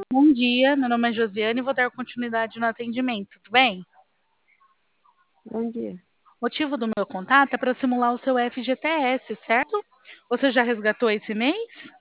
Bom dia, meu nome é Josiane e vou dar continuidade no atendimento, tudo bem? Bom dia. O motivo do meu contato é para simular o seu FGTS, certo? Você já resgatou esse mês?